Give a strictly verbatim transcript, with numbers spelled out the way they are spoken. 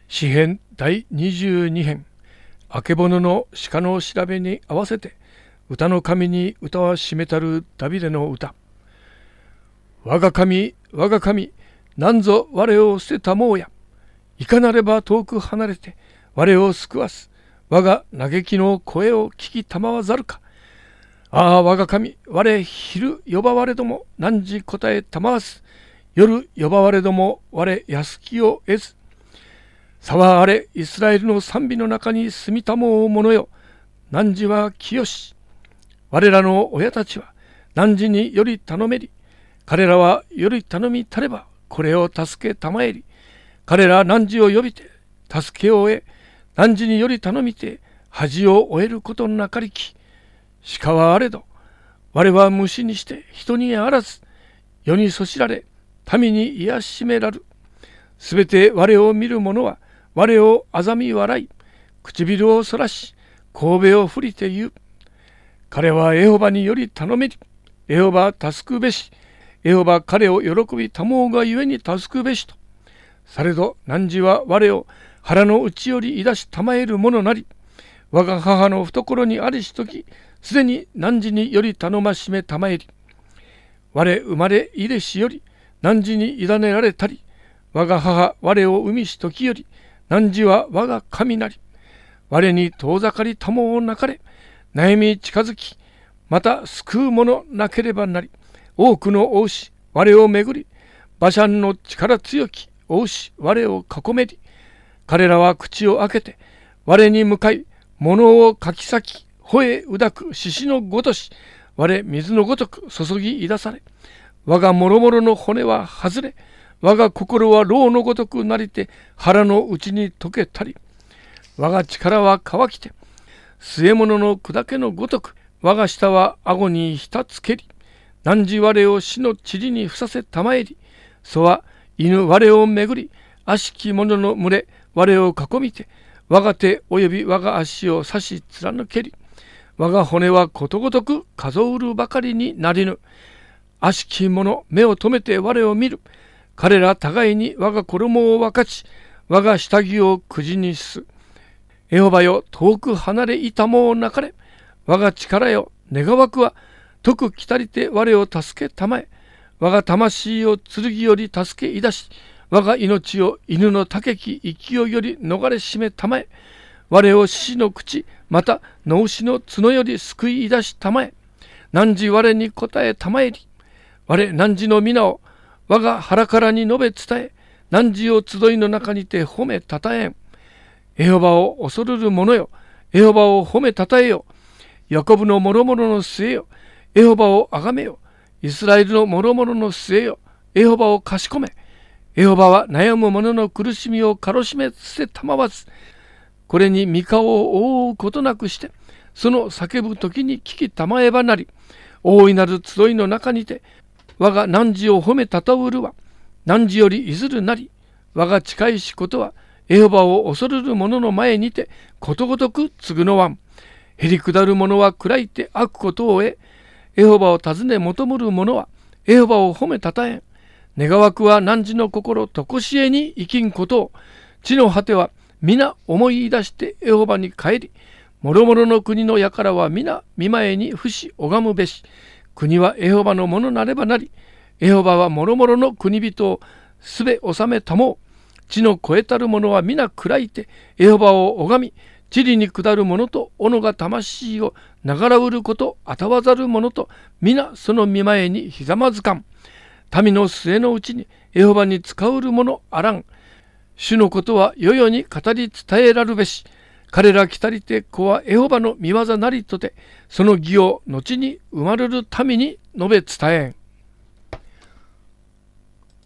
詩編第にじゅうに編、あけぼのの鹿の調べに合わせて、歌の神に歌はしめたるダビデの歌。我が神、我が神、なんぞ我を捨てたもうや。いかなれば遠く離れて、我を救わす。我が嘆きの声を聞きたまわざるか。ああ、我が神、我昼呼ばわれども、汝答えたまわす。夜呼ばわれども、我安きを得ず。沢あれ、イスラエルの賛美の中に住みたもう者よ。汝は清し。我らの親たちは、汝により頼めり。彼らはより頼みたれば、これを助けたまえり。彼ら汝を呼びて、助けを得、汝により頼みて、恥を終えることなかりき。鹿はあれど、我は虫にして人にあらず、世にそしられ、民に癒しめらる。すべて我を見る者は、我をあざみ笑い、唇をそらし、神戸を振りて言う。彼はエホバにより頼めり。エホバ助くべし。エホバ彼を喜びたもうがゆえに助くべしと。されど汝は我を腹の内よりいだしたまえるものなり。我が母の懐にありしとき、すでに汝により頼ましめたまえり。我生まれ入れしより、汝に委ねられたり。我が母我を産みしときより、汝は我が神なり。我に遠ざかりたもうなかれ。悩み近づき、また救うものなければなり。多くの王子、我をめぐり、バシャンの力強き王子、我を囲めり。彼らは口を開けて、我に向かい、物をかき裂き、吠えうだく獅子のごとし、我水のごとく注ぎいだされ。我がもろもろの骨は外れ、我が心は牢のごとくなりて腹の内に溶けたり。我が力は乾きて、据え物の砕けのごとく、我が舌は顎に浸つけり。汝我を死の塵にふさせたまえり。そは犬我をめぐり、悪しき者の群れ、我を囲みて、我が手および我が足を刺し貫けり。我が骨はことごとく数うるばかりになりぬ。悪しき者、目を留めて我を見る。彼ら互いに我が衣を分かち、我が下着をくじにす。エホバよ、遠く離れいたもうなかれ。我が力よ、願わくは、徳きたりて我を助けたまえ。我が魂を剣より助けいだし、我が命を犬の高き勢いより逃れしめたまえ。我を獅子の口、また野牛の角より救いいだしたまえ。汝我に答えたまえり。我汝の皆を、我が腹からに述べ伝え、汝を集いの中にて褒めたたえん。エホバを恐るる者よ、エホバを褒めたたえよ。ヤコブの諸々の末よ、エホバをあがめよ。イスラエルの諸々の末よ、エホバをかしこめ。エホバは悩む者の苦しみをかろしめせたまわず、これに御顔を覆うことなくして、その叫ぶ時に聞きたまえばなり。大いなる集いの中にて、我が汝を褒めたたうるは、汝よりいずるなり。我が近いしことは、エホバを恐るる者の前にて、ことごとく償わん。へりくだる者は暗いて悪ことを得、エホバを尋ね求むる者は、エホバを褒めたたえん。願わくは汝の心とこしえに生きんことを、地の果ては皆思い出してエホバに帰り、もろもろの国の輩は皆見前に伏し拝むべし。国はエホバのものなればなり、エホバはもろもろの国人をすべ治めたもう。地の超えたる者は皆暗いて、エホバを拝み、地理に下る者と斧が魂をながらうること、あたわざる者と、皆その見前にひざまずかん。民の末のうちにエホバに使うる者あらん。主のことは世々に語り伝えらるべし。彼ら来たりて子はエホバの見業なりとて、その義を後に生まれる民に述べ伝えん。